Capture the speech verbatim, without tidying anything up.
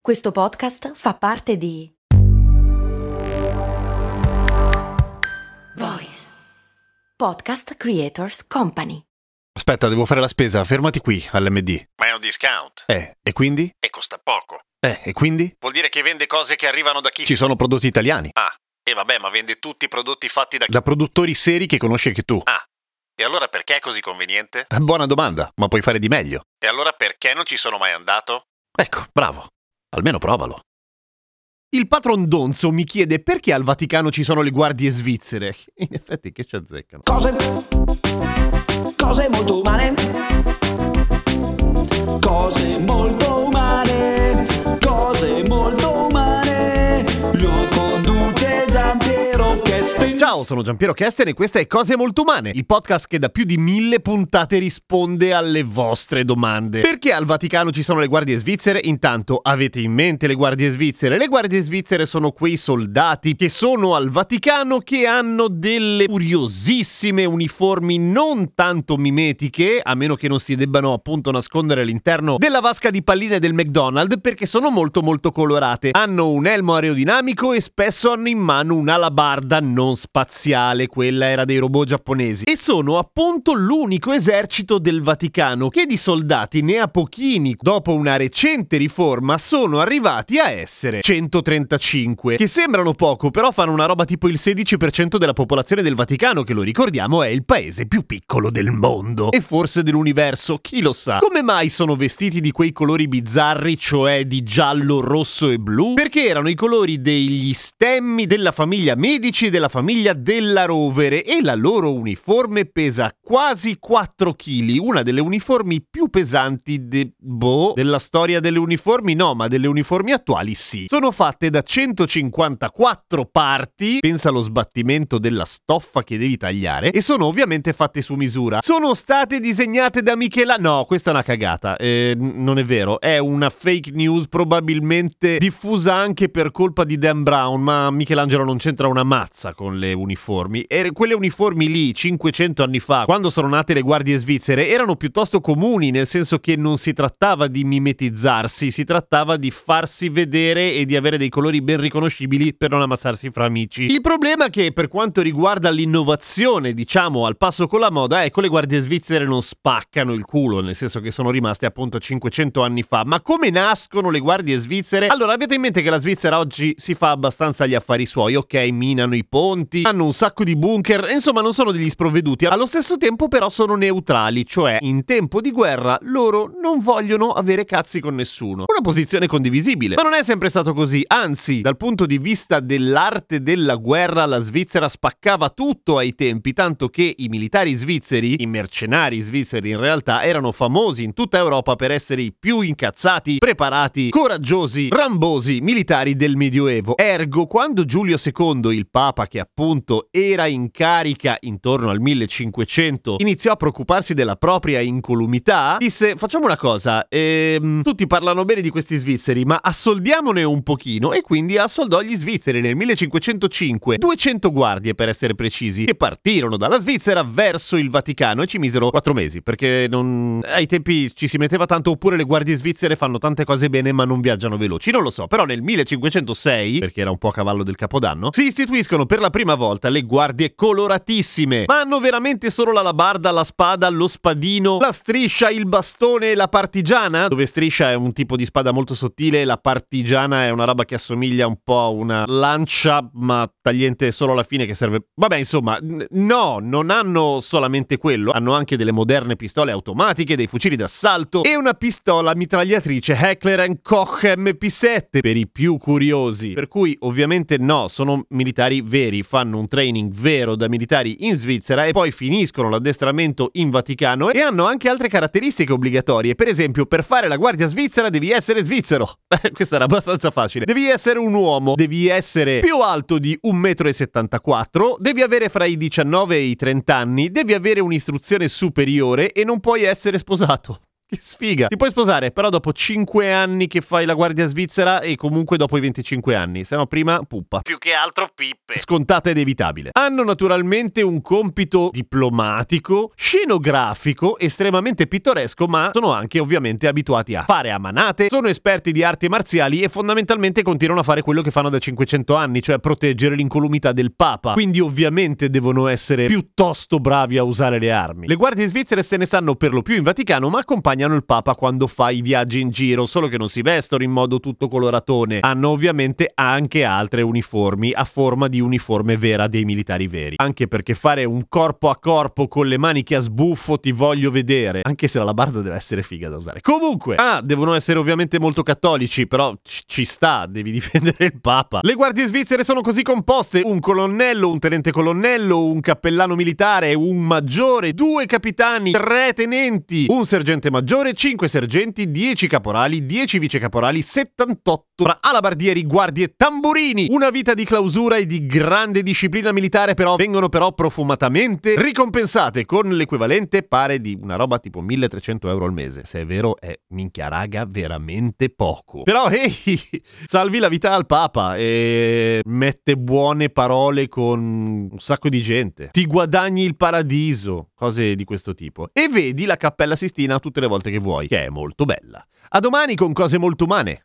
Questo podcast fa parte di Voice Podcast Creators Company. Aspetta, devo fare la spesa, fermati qui all'M D. Ma è un discount. Eh, e quindi? E costa poco. Eh, e quindi? Vuol dire che vende cose che arrivano da chi? Ci sono prodotti italiani. Ah, e vabbè, ma vende tutti i prodotti fatti da chi? Da produttori seri che conosci anche tu. Ah, e allora perché è così conveniente? Buona domanda, ma puoi fare di meglio. E allora perché non ci sono mai andato? Ecco, bravo. Almeno provalo. Il patron Donzo mi chiede perché al Vaticano ci sono le guardie svizzere. In effetti, che ci azzeccano? Cose, cose molto umane, cose molto umane, cose molto umane, lo conduce Giampiero Kesten. Ciao, sono Giampiero Kesten e questa è Cose Molto Umane, il podcast che da più di mille puntate risponde alle vostre domande. Perché al Vaticano ci sono le guardie svizzere? Intanto, avete in mente le guardie svizzere? Le guardie svizzere sono quei soldati che sono al Vaticano che hanno delle curiosissime uniformi non tanto mimetiche, a meno che non si debbano appunto nascondere all'interno della vasca di palline del McDonald's, perché sono molto molto colorate. Hanno un elmo aerodinamico e spesso hanno in mano un'alabarda non spaziale, quella era dei robot giapponesi, e sono appunto l'unico esercito del Vaticano che di soldati ne ha pochini. Dopo una recente riforma sono arrivati a essere centotrentacinque, che sembrano poco, però fanno una roba tipo il sedici per cento della popolazione del Vaticano, che lo ricordiamo è il paese più piccolo del mondo e forse dell'universo, chi lo sa. Come mai sono vestiti di quei colori bizzarri, cioè di giallo, rosso e blu? Perché erano i colori degli stemmi della famiglia Medici e della famiglia della Rovere, e la loro uniforme pesa quasi quattro chili, una delle uniformi più pesanti de... boh, della storia delle uniformi no, ma delle uniformi attuali sì. Sono fatte da centocinquantaquattro parti, pensa allo sbattimento della stoffa che devi tagliare, e sono ovviamente fatte su misura. Sono state disegnate da Michelangelo. No, questa è una cagata, eh, non è vero, è una fake news probabilmente diffusa anche per colpa di Dan Brown, ma Michelangelo non c'entra una mazza con le uniformi. E quelle uniformi lì, cinquecento anni fa, quando sono nate le guardie svizzere, erano piuttosto comuni, nel senso che non si trattava di mimetizzarsi, si trattava di farsi vedere e di avere dei colori ben riconoscibili per non ammazzarsi fra amici. Il problema è che per quanto riguarda l'innovazione, diciamo, al passo con la moda, ecco, le guardie svizzere non spaccano il culo, nel senso che sono rimaste appunto cinquecento anni fa. Ma come nascono le guardie svizzere? Allora, avete in mente che la Svizzera oggi si fa abbastanza gli affari suoi, ok, minano i ponti, hanno un sacco di bunker, insomma non sono degli sprovveduti, allo stesso tempo però sono neutrali, cioè in tempo di guerra loro non vogliono avere cazzi con nessuno. Una posizione condivisibile, ma non è sempre stato così, anzi, dal punto di vista dell'arte della guerra la Svizzera spaccava tutto ai tempi, tanto che i militari svizzeri, i mercenari svizzeri in realtà, erano famosi in tutta Europa per essere i più incazzati, preparati, coraggiosi, rambosi militari del Medioevo. Ergo, quando Giulio secondo, il Papa che appunto era in carica intorno al millecinquecento, iniziò a preoccuparsi della propria incolumità, disse: facciamo una cosa, ehm, tutti parlano bene di questi svizzeri, ma assoldiamone un pochino, e quindi assoldò gli svizzeri nel millecinquecentocinque, duecento guardie per essere precisi, che partirono dalla Svizzera verso il Vaticano e ci misero quattro mesi, perché non... ai tempi ci si metteva tanto, oppure le guardie svizzere fanno tante cose bene ma non viaggiano veloci, non lo so. Però nel millecinquecentosei, perché era un po' a cavallo del Capodanno, si istituiscono per la prima volta le guardie coloratissime, ma hanno veramente solo l'alabarda, la spada, lo spadino, la striscia, il bastone e la partigiana, dove striscia è un tipo di spada molto sottile e la partigiana è una roba che assomiglia un po' a una lancia ma tagliente solo alla fine, che serve... Vabbè, insomma, n- no, non hanno solamente quello, hanno anche delle moderne pistole automatiche, dei fucili d'assalto e una pistola mitragliatrice Heckler and Koch M P sette per i più curiosi. Per cui ovviamente no, sono militari veri, fanno un training vero da militari in Svizzera e poi finiscono l'addestramento in Vaticano, e hanno anche altre caratteristiche obbligatorie. Per esempio, per fare la guardia svizzera devi essere svizzero. Questa era abbastanza facile. Devi essere un uomo, devi essere più alto di un metro e settantaquattro, devi avere fra i diciannove e i trenta anni, devi avere un'istruzione superiore e non puoi essere sposato. Che sfiga. Ti puoi sposare, però dopo cinque anni che fai la guardia svizzera e comunque dopo i venticinque anni, se no prima puppa. Più che altro pippe. Scontata ed evitabile. Hanno naturalmente un compito diplomatico, scenografico, estremamente pittoresco, ma sono anche ovviamente abituati a fare a manate, sono esperti di arti marziali e fondamentalmente continuano a fare quello che fanno da cinquecento anni, cioè proteggere l'incolumità del Papa. Quindi ovviamente devono essere piuttosto bravi a usare le armi. Le guardie svizzere se ne stanno per lo più in Vaticano, ma accompagnano il Papa quando fa i viaggi in giro, solo che non si vestono in modo tutto coloratone. Hanno ovviamente anche altre uniformi a forma di uniforme vera dei militari veri. Anche perché fare un corpo a corpo con le maniche a sbuffo ti voglio vedere. Anche se la alabarda deve essere figa da usare. Comunque, ah, devono essere ovviamente molto cattolici, però c- ci sta, devi difendere il Papa. Le guardie svizzere sono così composte: un colonnello, un tenente colonnello, un cappellano militare, un maggiore, due capitani, tre tenenti, un sergente maggiore, cinque sergenti, dieci caporali, dieci vicecaporali, settantotto tra alabardieri, guardie e tamburini. Una vita di clausura e di grande disciplina militare, però vengono però profumatamente ricompensate con l'equivalente pare di una roba tipo milletrecento euro al mese. Se è vero è, minchia raga, veramente poco. Però ehi, hey, salvi la vita al Papa e mette buone parole con un sacco di gente. Ti guadagni il paradiso, cose di questo tipo. E vedi la Cappella Sistina tutte le volte che vuoi, che è molto bella. A domani con cose molto umane.